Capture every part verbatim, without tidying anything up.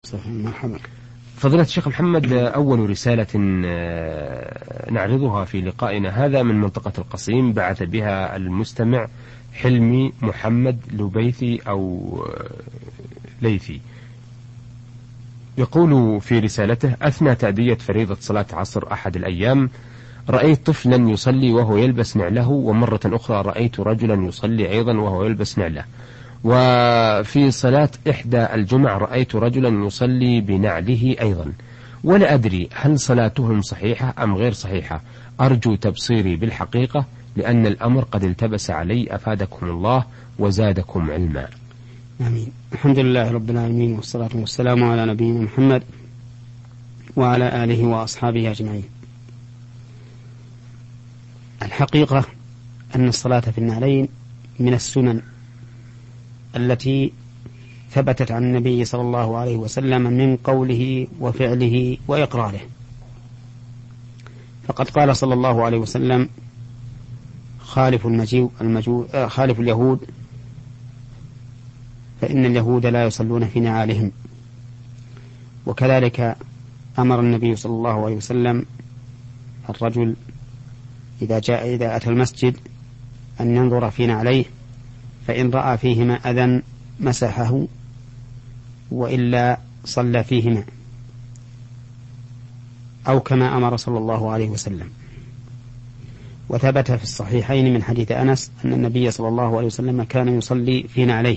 مرحبا. فضيلة الشيخ محمد، أول رسالة نعرضها في لقائنا هذا من منطقة القصيم بعث بها المستمع حلمي محمد لبيثي أو ليثي. يقول في رسالته: أثناء تأدية فريضة صلاة عصر أحد الأيام رأيت طفلا يصلي وهو يلبس نعله، ومرة أخرى رأيت رجلا يصلي أيضا وهو يلبس نعله، وفي صلاة إحدى الجمع رأيت رجلا يصلي بنعله أيضا، ولا أدري هل صلاتهم صحيحة أم غير صحيحة. أرجو تبصيري بالحقيقة لأن الأمر قد التبس علي، أفادكم الله وزادكم علما. آمين. الحمد لله رب العالمين، والصلاة والسلام على نبينا محمد وعلى آله وأصحابه أجمعين. الحقيقة أن الصلاة في النعلين من السنن التي ثبتت عن النبي صلى الله عليه وسلم من قوله وفعله وإقراره، فقد قال صلى الله عليه وسلم: خالف المجيء المجو... خالف اليهود فإن اليهود لا يصلون في نعالهم. وكذلك أمر النبي صلى الله عليه وسلم الرجل إذا جاء إذا أتى المسجد أن ينظر في نعليه، فإن رأى فيهما أذى مسحه وإلا صلى فيهما، أو كما أمر صلى الله عليه وسلم. وثبت في الصحيحين من حديث أنس أن النبي صلى الله عليه وسلم كان يصلي في نعليه،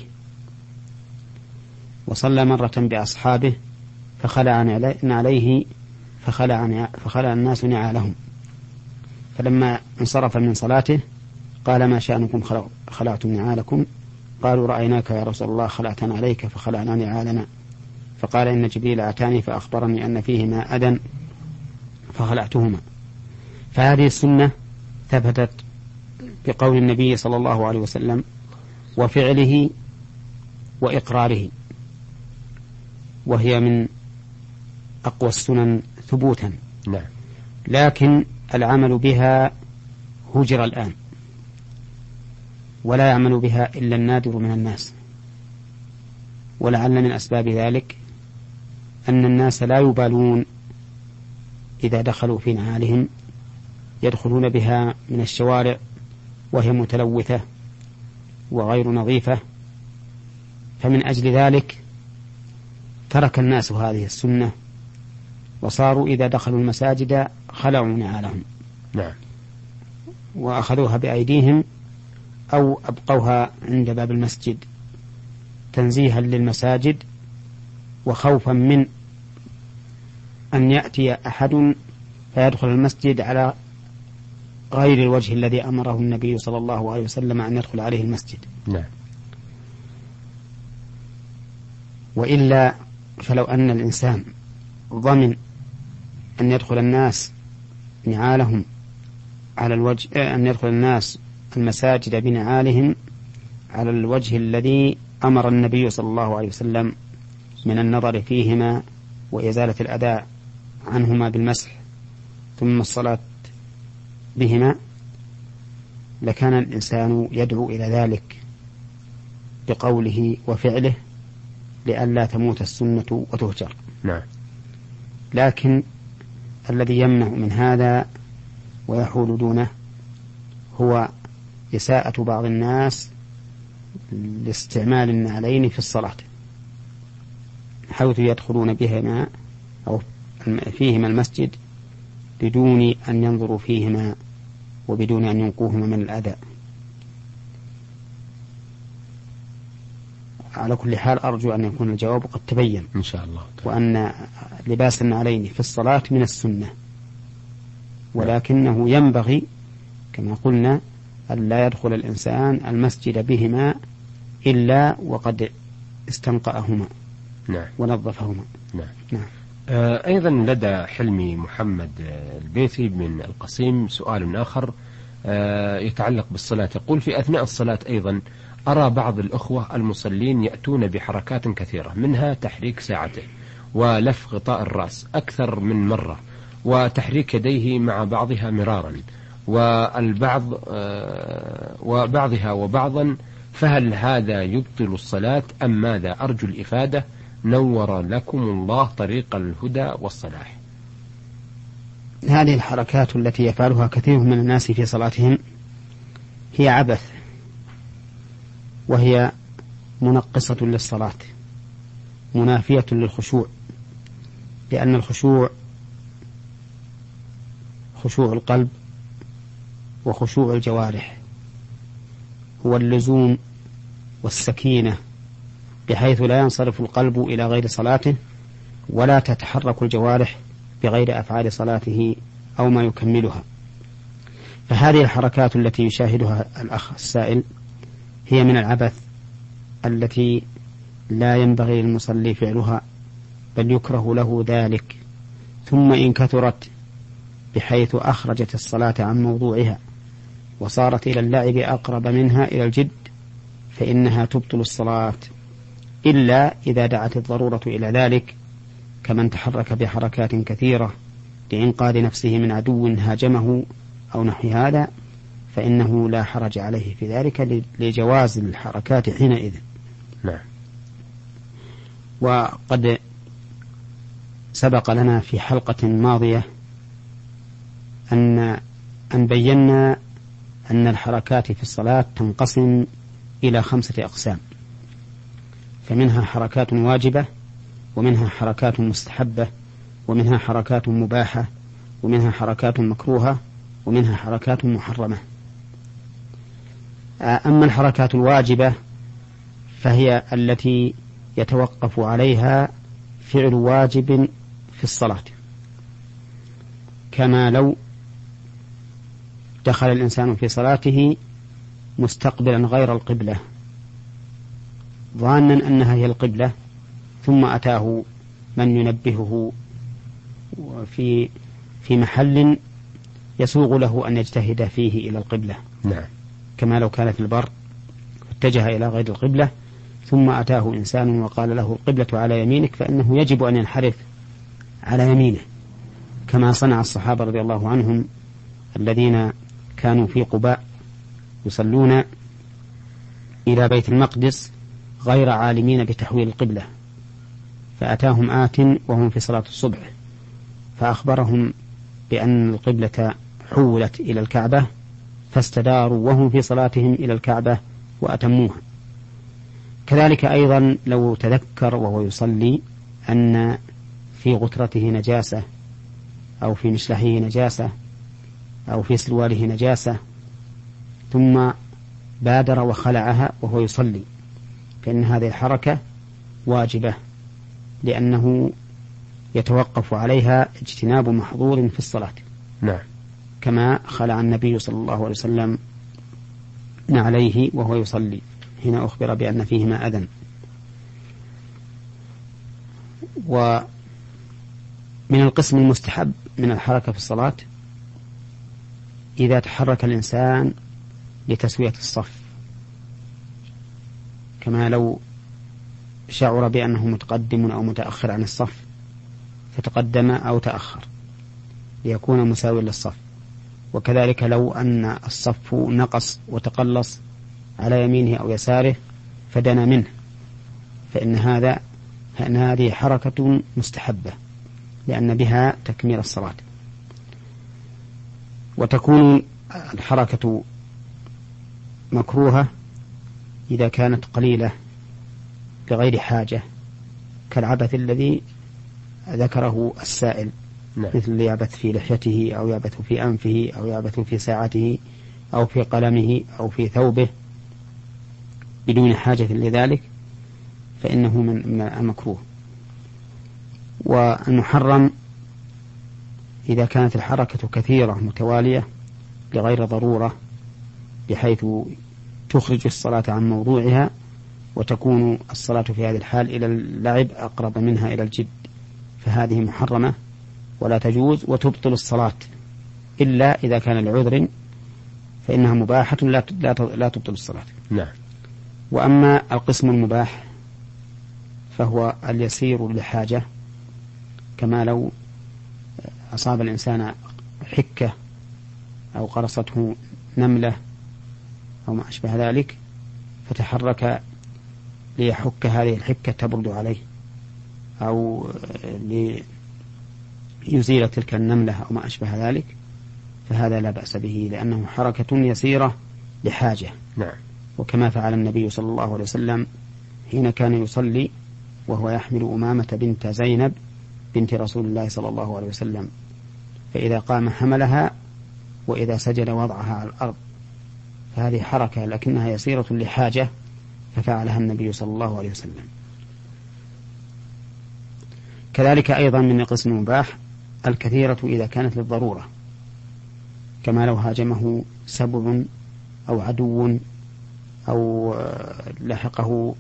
وصلى مرة بأصحابه فخلع نعليه فخلع, فخلع الناس نعالهم، فلما انصرف من صلاته قال: ما شأنكم خلعتم نعالكم؟ قالوا: رأيناك يا رسول الله خلعتنا عليك فخلعنا نعالنا. فقال: إن جبريل أتاني فأخبرني أن فيهما أذى فخلعتهما. فهذه السنة ثبتت بقول النبي صلى الله عليه وسلم وفعله وإقراره، وهي من أقوى السنن ثبوتا. نعم. لكن العمل بها هجر الآن، ولا يعمل بها إلا النادر من الناس، ولعل من أسباب ذلك أن الناس لا يبالون إذا دخلوا في نعالهم، يدخلون بها من الشوارع وهي متلوثة وغير نظيفة، فمن أجل ذلك ترك الناس هذه السنة، وصاروا إذا دخلوا المساجد خلعوا نعالهم. نعم. وأخذوها بأيديهم أو أبقوها عند باب المسجد تنزيها للمساجد، وخوفا من أن يأتي أحد فيدخل المسجد على غير الوجه الذي أمره النبي صلى الله عليه وسلم أن يدخل عليه المسجد. نعم. وإلا فلو أن الإنسان ضمن أن يدخل الناس نعالهم على الوجه، أن يدخل الناس المساجد بنعالهم على الوجه الذي أمر النبي صلى الله عليه وسلم من النظر فيهما وإزالة الأذى عنهما بالمسح ثم الصلاة بهما، لكان الإنسان يدعو إلى ذلك بقوله وفعله لئلا تموت السنة وتهجر. نعم. لكن الذي يمنع من هذا ويحول دونه هو إساءة بعض الناس لاستعمال النعلين في الصلاة، حيث يدخلون بهما أو فيهما المسجد بدون أن ينظروا فيهما وبدون أن ينقوهما من الأذى. على كل حال أرجو أن يكون الجواب قد تبين إن شاء الله، وأن لباس النعلين في الصلاة من السنة، ولكنه ينبغي كما قلنا أن لا يدخل الإنسان المسجد بهما إلا وقد استنقأهما. نعم. ونظفهما. نعم. نعم. آه أيضا لدى حلمي محمد البيثي من القصيم سؤال آخر آه يتعلق بالصلاة. يقول: في أثناء الصلاة أيضا أرى بعض الأخوة المصلين يأتون بحركات كثيرة، منها تحريك ساعته ولف غطاء الرأس أكثر من مرة وتحريك يديه مع بعضها مرارا والبعض آه وبعضها وبعضا، فهل هذا يبطل الصلاة أم ماذا؟ أرجو الإفادة نور لكم الله طريق الهدى والصلاح. هذه الحركات التي يفعلها كثير من الناس في صلاتهم هي عبث، وهي منقصة للصلاة، منافية للخشوع، لأن الخشوع خشوع القلب وخشوع الجوارح هو اللزوم والسكينة، بحيث لا ينصرف القلب إلى غير صلاته ولا تتحرك الجوارح بغير أفعال صلاته أو ما يكملها. فهذه الحركات التي يشاهدها الأخ السائل هي من العبث التي لا ينبغي للمصلي فعلها، بل يكره له ذلك. ثم إن كثرت بحيث أخرجت الصلاة عن موضوعها وصارت إلى اللعب أقرب منها إلى الجد فإنها تبطل الصلاة، إلا إذا دعت الضرورة إلى ذلك، كمن تحرك بحركات كثيرة لإنقاذ نفسه من عدو هاجمه أو نحو هذا، فإنه لا حرج عليه في ذلك لجواز الحركات حينئذ. نعم. وقد سبق لنا في حلقة ماضية أن أن بينا أن الحركات في الصلاة تنقسم إلى خمسة أقسام، فمنها حركات واجبة، ومنها حركات مستحبة، ومنها حركات مباحة، ومنها حركات مكروهة، ومنها حركات محرمة. أما الحركات الواجبة فهي التي يتوقف عليها فعل واجب في الصلاة، كما لو دخل الإنسان في صلاته مستقبلا غير القبلة ظانا أنها هي القبلة، ثم أتاه من ينبهه في في محل يسوغ له أن يجتهد فيه إلى القبلة. نعم. كما لو كان في البر اتجه إلى غير القبلة ثم أتاه إنسان وقال له القبلة على يمينك، فإنه يجب أن ينحرف على يمينه، كما صنع الصحابة رضي الله عنهم الذين كانوا في قباء يصلون إلى بيت المقدس غير عالمين بتحويل القبلة، فأتاهم آت وهم في صلاة الصبح فأخبرهم بأن القبلة حولت إلى الكعبة، فاستداروا وهم في صلاتهم إلى الكعبة وأتموها. كذلك أيضا لو تذكر وهو يصلي أن في غترته نجاسة أو في مشلحه نجاسة أو في سرواله نجاسة ثم بادر وخلعها وهو يصلي، فإن هذه الحركة واجبة، لأنه يتوقف عليها اجتناب محظور في الصلاة. نعم. كما خلع النبي صلى الله عليه وسلم عليه وهو يصلي حين أخبر بأن فيهما أذى. ومن القسم المستحب من الحركة في الصلاة إذا تحرك الإنسان لتسوية الصف، كما لو شعر بأنه متقدم أو متأخر عن الصف فتقدم أو تأخر ليكون مساويا للصف. وكذلك لو أن الصف نقص وتقلص على يمينه أو يساره فدنا منه، فإن هذا فإن هذه حركة مستحبة لأن بها تكميل الصلاة. وتكون الحركة مكروهة إذا كانت قليلة بغير حاجة، كالعبث الذي ذكره السائل. نعم. مثل يعبث في لحيته أو يعبث في أنفه أو يعبث في ساعته أو في قلمه أو في ثوبه بدون حاجة لذلك، فإنه من المكروه. والمحرم إذا كانت الحركة كثيرة متوالية لغير ضرورة بحيث تخرج الصلاة عن موضوعها وتكون الصلاة في هذه الحال إلى اللعب أقرب منها إلى الجد، فهذه محرمة ولا تجوز وتبطل الصلاة، إلا إذا كان لعذر فإنها مباحة لا لا تبطل الصلاة. نعم. وأما القسم المباح فهو اليسير لحاجة، كما لو أصاب الإنسان حكة أو قرصته نملة أو ما أشبه ذلك فتحرك ليحك هذه الحكة تبرد عليه أو ليزيل تلك النملة أو ما أشبه ذلك فهذا لا بأس به، لأنه حركة يسيرة لحاجة. نعم. وكما فعل النبي صلى الله عليه وسلم حين كان يصلي وهو يحمل أمامة بنت زينب بنت رسول الله صلى الله عليه وسلم، فإذا قام حملها وإذا سجد وضعها على الأرض، فهذه حركة لكنها يسيرة لحاجة ففعلها النبي صلى الله عليه وسلم. كذلك أيضا من قسم المباح الكثيرة إذا كانت للضرورة، كما لو هاجمه سبع أو عدو أو لحقه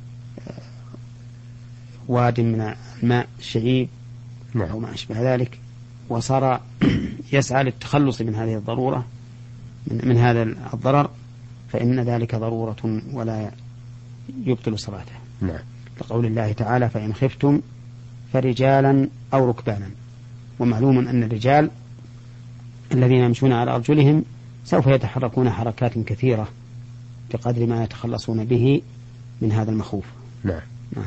واد من الماء شعيب أو ما أشبه ذلك، وصار يسعى للتخلص من هذه الضرورة من, من هذا الضرر، فإن ذلك ضرورة ولا يبطل صلاته. نعم. لقول الله تعالى فإن خفتم فرجالا أو ركبانا. ومعلوم أن الرجال الذين يمشون على أرجلهم سوف يتحركون حركات كثيرة بقدر ما يتخلصون به من هذا المخوف. نعم. نعم.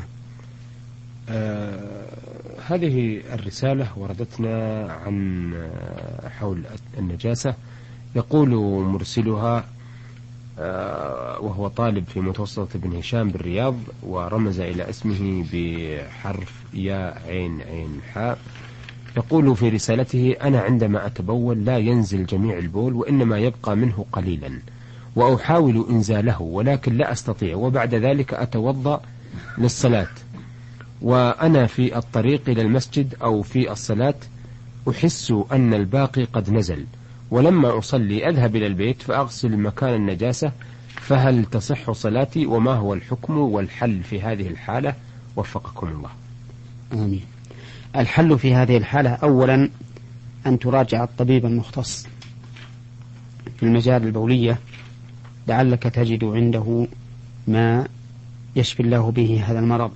آه هذه الرسالة وردتنا عن حول النجاسة. يقول مرسلها آه وهو طالب في متوسطة ابن هشام بالرياض، ورمز إلى اسمه بحرف يا عين عين حاء. يقول في رسالته: أنا عندما أتبول لا ينزل جميع البول وإنما يبقى منه قليلا، وأحاول إنزاله ولكن لا أستطيع، وبعد ذلك أتوضأ للصلاة، وأنا في الطريق إلى المسجد أو في الصلاة أحس أن الباقي قد نزل، ولما أصلي أذهب إلى البيت فأغسل مكان النجاسة، فهل تصح صلاتي؟ وما هو الحكم والحل في هذه الحالة؟ وفقكم الله. آمين. الحل في هذه الحالة أولا أن تراجع الطبيب المختص في المجال البولية، لعلك تجد عنده ما يشفي الله به هذا المرض.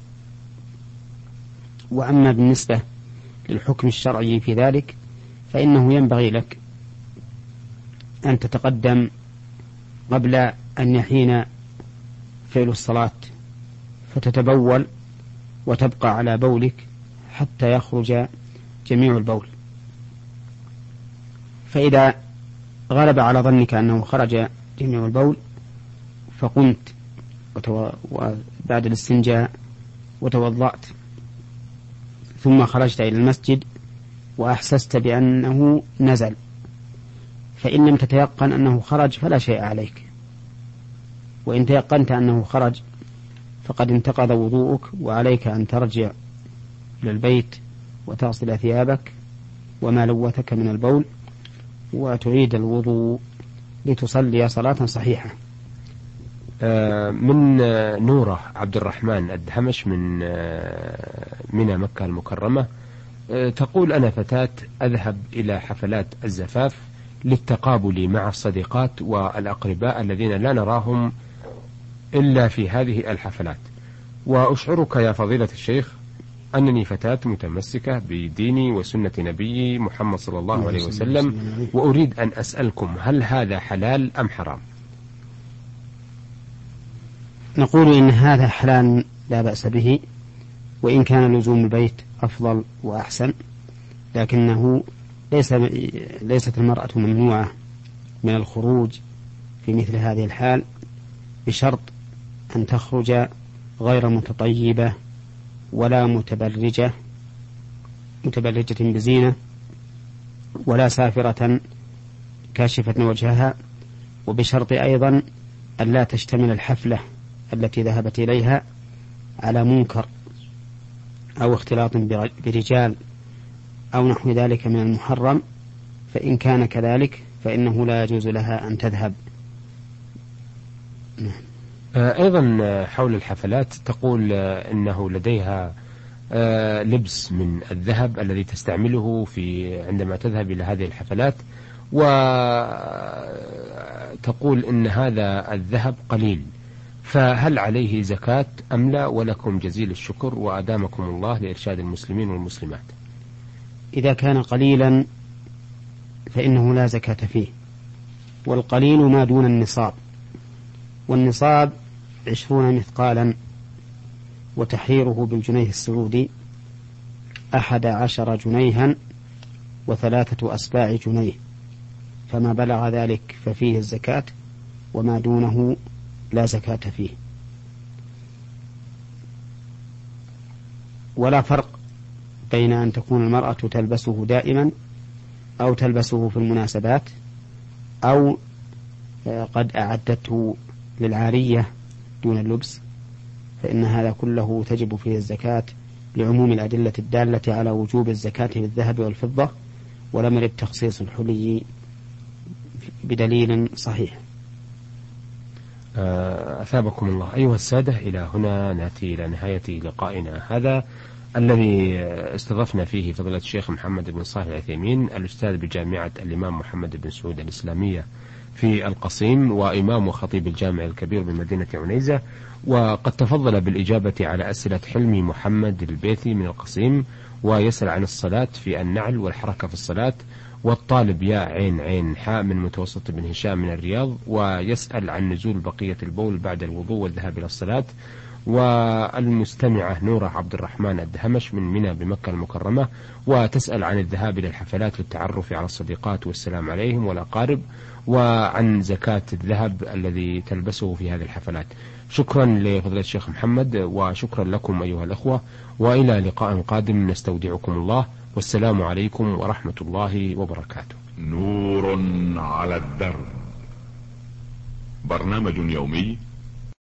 وأما بالنسبة للحكم الشرعي في ذلك فإنه ينبغي لك أن تتقدم قبل أن يحين فعل الصلاة فتتبول وتبقى على بولك حتى يخرج جميع البول، فإذا غلب على ظنك أنه خرج جميع البول فقمت وتو... وبعد الاستنجاء وتوضأت ثم خرجت إلى المسجد وأحسست بأنه نزل، فإن لم تتيقن أنه خرج فلا شيء عليك، وإن تيقنت أنه خرج فقد انتقض وضوءك، وعليك أن ترجع إلى البيت وتغسل ثيابك وما لوثك من البول وتعيد الوضوء لتصلي صلاة صحيحة. من نورة عبد الرحمن الدهمش من منى مكة المكرمة تقول: أنا فتاة أذهب إلى حفلات الزفاف للتقابل مع الصديقات والأقرباء الذين لا نراهم إلا في هذه الحفلات، وأشعرك يا فضيلة الشيخ أنني فتاة متمسكة بديني وسنة نبي محمد صلى الله عليه وسلم، وأريد أن أسألكم هل هذا حلال أم حرام؟ نقول إن هذا حلال لا بأس به، وإن كان لزوم البيت أفضل وأحسن، لكنه ليس ليست المرأة ممنوعة من الخروج في مثل هذه الحال، بشرط أن تخرج غير متطيبة ولا متبرجة متبرجة بزينة ولا سافرة كاشفة وجهها، وبشرط أيضا أن لا تشتمل الحفلة التي ذهبت إليها على منكر أو اختلاط برجال أو نحو ذلك من المحرم، فإن كان كذلك فإنه لا يجوز لها أن تذهب. أيضا حول الحفلات تقول إنه لديها لبس من الذهب الذي تستعمله في عندما تذهب إلى هذه الحفلات، وتقول إن هذا الذهب قليل، فهل عليه زكاة أم لا؟ ولكم جزيل الشكر وأدامكم الله لإرشاد المسلمين والمسلمات. إذا كان قليلا فإنه لا زكاة فيه، والقليل ما دون النصاب، والنصاب عشرون مثقالا، وتحريره بالجنيه السعودي أحد عشر جنيها وثلاثة أسباع جنيه، فما بلغ ذلك ففيه الزكاة، وما دونه لا زكاة فيه. ولا فرق بين أن تكون المرأة تلبسه دائما أو تلبسه في المناسبات أو قد أعدته للعارية دون اللبس، فإن هذا كله تجب فيه الزكاة لعموم الأدلة الدالة على وجوب الزكاة في الذهب والفضة، ولم يرد تخصيص الحلي بدليل صحيح. أثابكم الله أيها السادة، إلى هنا نأتي إلى نهاية لقائنا هذا الذي استضفنا فيه فضيلة الشيخ محمد بن صالح العثيمين، الأستاذ بجامعة الإمام محمد بن سعود الإسلامية في القصيم، وإمام وخطيب الجامع الكبير بمدينة عنيزة، وقد تفضل بالإجابة على أسئلة حلمي محمد البيثي من القصيم، ويسأل عن الصلاة في النعل والحركة في الصلاة، والطالب ياء عين عين حاء من متوسط بن هشام من الرياض، ويسأل عن نزول بقية البول بعد الوضوء والذهاب إلى الصلاة، والمستمعة نورة عبد الرحمن الدهمش من منى بمكة المكرمة، وتسأل عن الذهاب إلى الحفلات للتعرف على الصديقات والسلام عليهم والأقارب، وعن زكاة الذهب الذي تلبسه في هذه الحفلات. شكرا لفضيلة الشيخ محمد، وشكرا لكم أيها الأخوة، وإلى لقاء قادم نستودعكم الله، والسلام عليكم ورحمة الله وبركاته. نور على الدرب، برنامج يومي